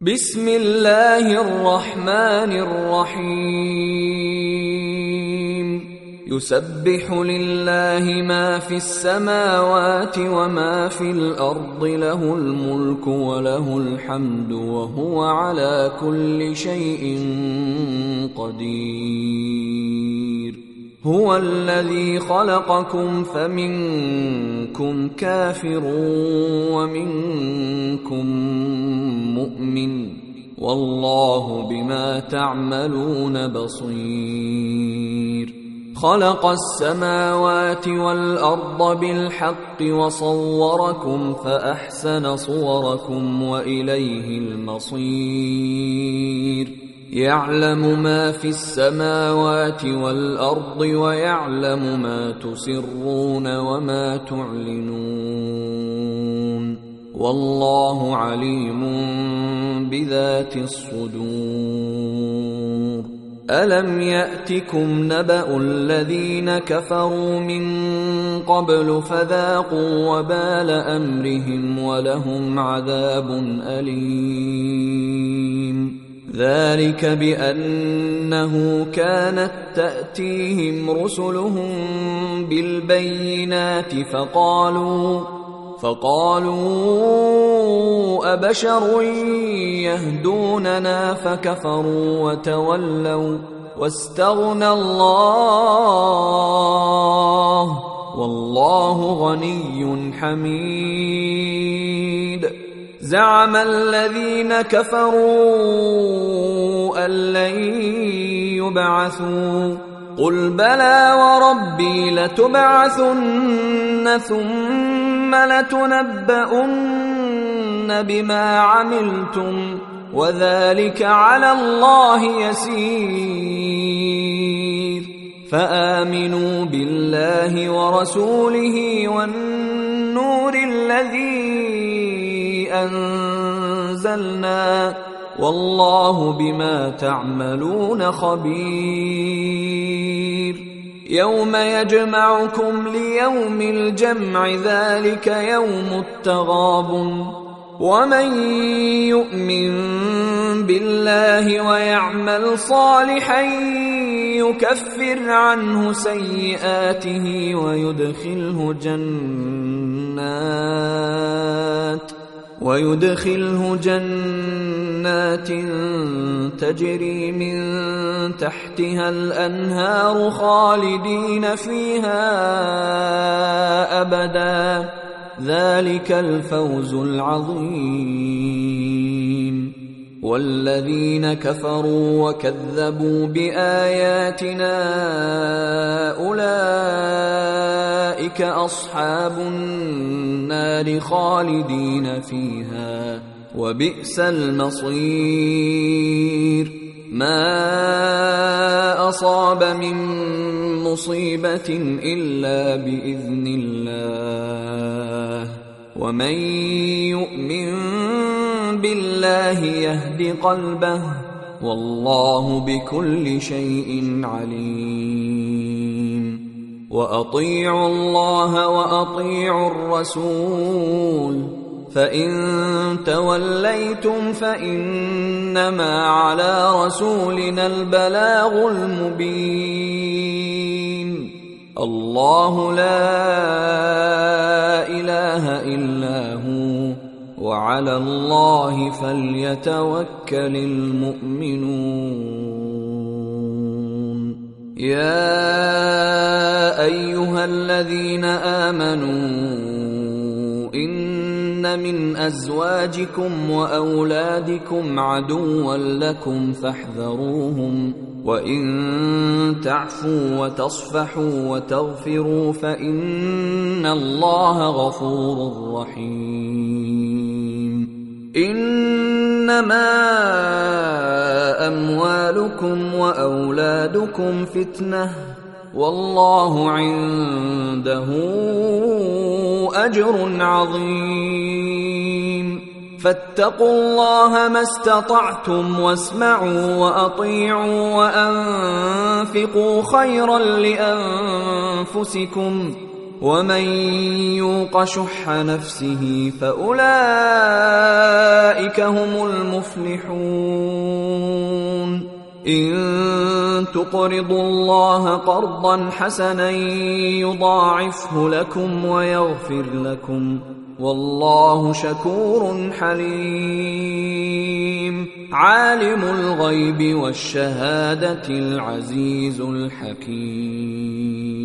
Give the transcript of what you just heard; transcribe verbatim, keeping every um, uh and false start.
بسم الله الرحمن الرحيم يسبح لله ما في السماوات وما في الأرض له الملك وله الحمد وهو على كل شيء قدير هو الذي خلقكم فمنكم كافر ومنكم مؤمن والله بما تعملون بصير خلق السماوات والأرض بالحق وصوركم فأحسن صوركم وإليه المصير يعلم ما في السماوات والأرض ويعلم ما تسرون وما تعلنون والله عليم بذات الصدور ألم يأتكم نبأ الذين كفروا من قبل فذاقوا وبال أمرهم ولهم عذاب أليم ذلك بأنه كانت تأتيهم رسلهم بالبينات فقالوا فقالوا أبشر يهدوننا فكفروا وتولوا واستغنى الله والله غني حميد زعم الذين كفروا أن لن يبعثوا قل بلى وربي لتبعثن ثم لتنبؤن بما عملتم وذلك على الله يسير فآمنوا بالله ورسوله والنور الذي أنزلنا والله بما تعملون خبير يوم يجمعكم ليوم الجمع ذلك يوم التغابن ومن يؤمن بالله ويعمل صالحا يكفر عنه سيئاته ويدخله جنات ويدخله جنات تجري من تحتها الأنهار خالدين فيها أبدا ذلك الفوز العظيم والذين كفروا وكذبوا بآياتنا أولئك أصحاب النار خالدين فيها وبئس المصير ما أصاب من مصيبة إلا بإذن الله ومن يؤمن بالله يهد قلبه والله بكل شيء عليم وأطيعوا الله وأطيعوا الرسول فإن توليتم فإنما على رسولنا البلاغ المبين الله لا إله إلا هو وعلى الله فليتوكل المؤمنون يا أيها الذين آمنوا إن من أزواجكم وأولادكم عدوا لكم فاحذروهم وإن تعفوا وتصفحوا وتغفروا فإن الله غفور رحيم إنما أموالكم وأولادكم فتنة والله عنده أجر عظيم فاتقوا الله ما استطعتم واسمعوا وأطيعوا وأنفقوا خيرا لأنفسكم ومن يوق شح نفسه فأولئك هم المفلحون إن تقرضوا الله قرضا حسنا يضاعفه لكم ويغفر لكم والله شكور حليم عالم الغيب والشهادة العزيز الحكيم